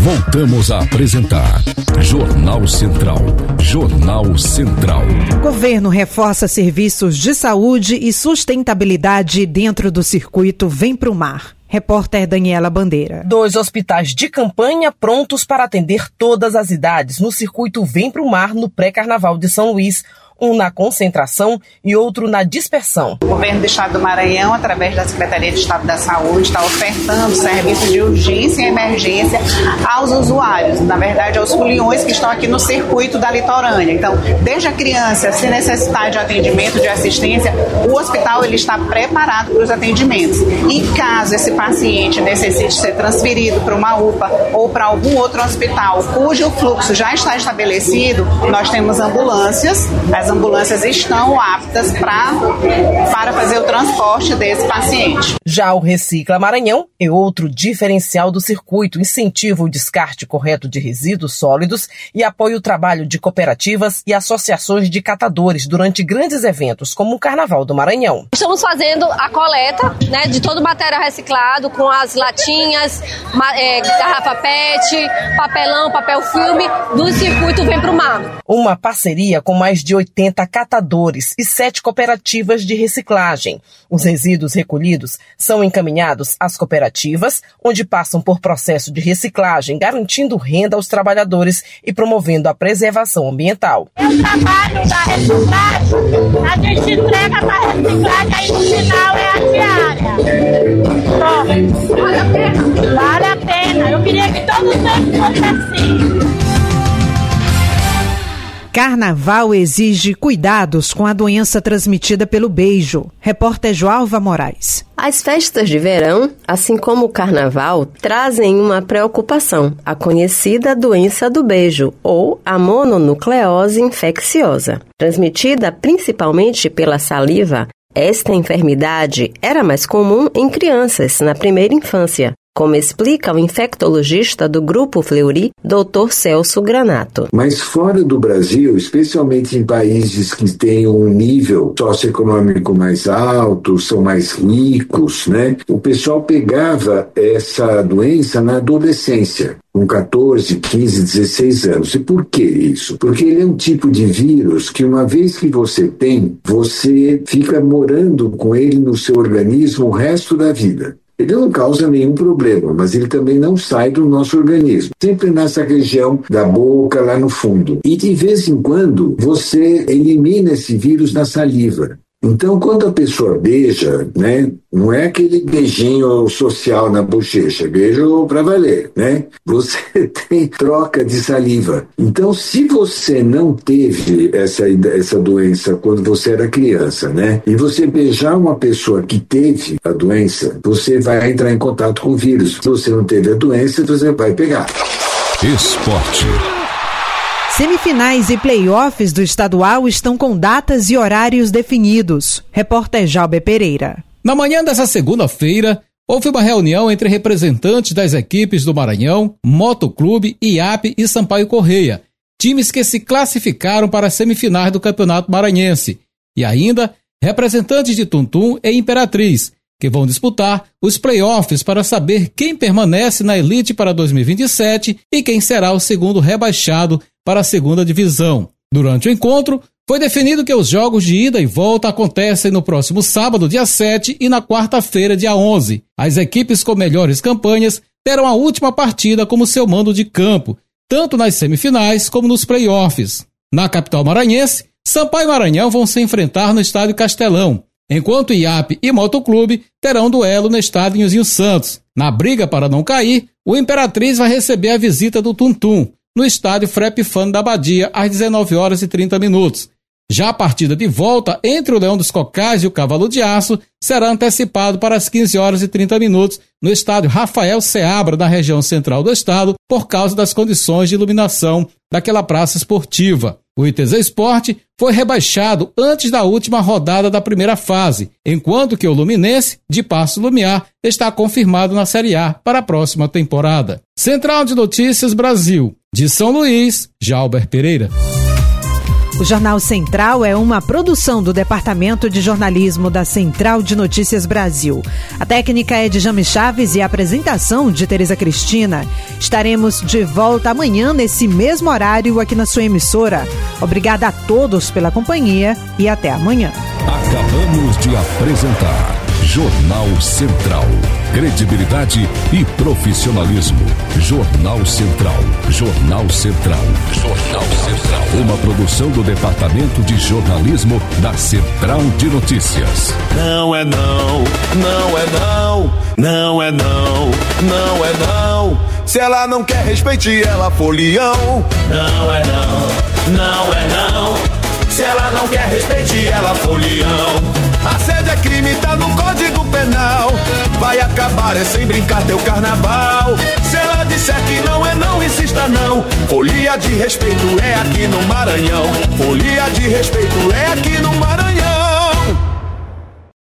Voltamos a apresentar Jornal Central. Jornal Central. Governo reforça serviços de saúde e sustentabilidade dentro do circuito Vem Pro Mar. Repórter Daniela Bandeira. 2 hospitais de campanha prontos para atender todas as idades no circuito Vem Pro Mar no pré-carnaval de São Luís. Um na concentração e outro na dispersão. O governo do estado do Maranhão, através da Secretaria de Estado da Saúde, está ofertando serviços de urgência e emergência aos usuários, na verdade aos foliões que estão aqui no circuito da litorânea. Então, desde a criança, se necessitar de atendimento, de assistência, o hospital ele está preparado para os atendimentos. E caso esse paciente necessite ser transferido para uma UPA ou para algum outro hospital cujo fluxo já está estabelecido, nós temos ambulâncias. As ambulâncias estão aptas para fazer o transporte desse paciente. Já o Recicla Maranhão é outro diferencial do circuito, incentiva o descarte correto de resíduos sólidos e apoia o trabalho de cooperativas e associações de catadores durante grandes eventos, como o Carnaval do Maranhão. Estamos fazendo a coleta, de todo o material reciclado, com as latinhas, garrafa PET, papelão, papel filme, do circuito Vem Pro Mar. Uma parceria com mais de 80 catadores e 7 cooperativas de reciclagem. Os resíduos recolhidos são encaminhados às cooperativas, onde passam por processo de reciclagem, garantindo renda aos trabalhadores e promovendo a preservação ambiental. O trabalho da reciclagem, a gente entrega para a reciclagem, aí no final é a diária. Pronto. Vale a pena? Vale a pena. Eu queria que todos eles fossem assim. Carnaval exige cuidados com a doença transmitida pelo beijo. Repórter Joalva Moraes. As festas de verão, assim como o carnaval, trazem uma preocupação, a conhecida doença do beijo, ou a mononucleose infecciosa. Transmitida principalmente pela saliva, esta enfermidade era mais comum em crianças na primeira infância, como explica o infectologista do Grupo Fleury, Dr. Celso Granato. Mas fora do Brasil, especialmente em países que têm um nível socioeconômico mais alto, são mais ricos, o pessoal pegava essa doença na adolescência, com 14, 15, 16 anos. E por que isso? Porque ele é um tipo de vírus que, uma vez que você tem, você fica morando com ele no seu organismo o resto da vida. Ele não causa nenhum problema, mas ele também não sai do nosso organismo. Sempre nessa região da boca, lá no fundo. E de vez em quando, você elimina esse vírus na saliva. Então, quando a pessoa beija, não é aquele beijinho social na bochecha, beijo pra valer, Você tem troca de saliva. Então, se você não teve essa doença quando você era criança, e você beijar uma pessoa que teve a doença, você vai entrar em contato com o vírus. Se você não teve a doença, você vai pegar. Esporte. Semifinais e playoffs do estadual estão com datas e horários definidos. Repórter Jalber Pereira. Na manhã dessa segunda-feira, houve uma reunião entre representantes das equipes do Maranhão, Motoclube, IAP e Sampaio Correia, times que se classificaram para as semifinais do Campeonato Maranhense, e ainda representantes de Tuntum e Imperatriz, que vão disputar os playoffs para saber quem permanece na elite para 2027 e quem será o segundo rebaixado para a segunda divisão. Durante o encontro, foi definido que os jogos de ida e volta acontecem no próximo sábado, dia 7, e na quarta-feira, dia 11. As equipes com melhores campanhas terão a última partida como seu mando de campo, tanto nas semifinais como nos playoffs. Na capital maranhense, Sampaio e Maranhão vão se enfrentar no Estádio Castelão, enquanto IAP e Motoclube terão duelo no Estádio Nhozinho Santos. Na briga para não cair, o Imperatriz vai receber a visita do Tuntum, no estádio Frepifano da Abadia, às 19h30. Já a partida de volta entre o Leão dos Cocais e o Cavalo de Aço será antecipado para as 15h30 no estádio Rafael Seabra, na região central do estado, por causa das condições de iluminação daquela praça esportiva. O ITZ Esporte foi rebaixado antes da última rodada da primeira fase, enquanto que o Luminense, de Paço Lumiar, está confirmado na Série A para a próxima temporada. Central de Notícias Brasil. De São Luís, Jalber Pereira. O Jornal Central é uma produção do Departamento de Jornalismo da Central de Notícias Brasil. A técnica é de Jame Chaves e a apresentação de Tereza Cristina. Estaremos de volta amanhã nesse mesmo horário aqui na sua emissora. Obrigada a todos pela companhia e até amanhã. Acabamos de apresentar Jornal Central. Credibilidade e profissionalismo. Jornal Central. Jornal Central. Jornal Central. Uma produção do Departamento de Jornalismo da Central de Notícias. Não é não, não é não, não é não, não é não. Se ela não quer, respeite ela, folião. Não é não, não é não. Se ela não quer, respeite ela, folião. Assédio é crime, tá no Código Penal. Vai acabar, é sem brincar teu carnaval. Se ela disser que não é não, insista não. Folia de respeito é aqui no Maranhão. Folia de respeito é aqui no Maranhão.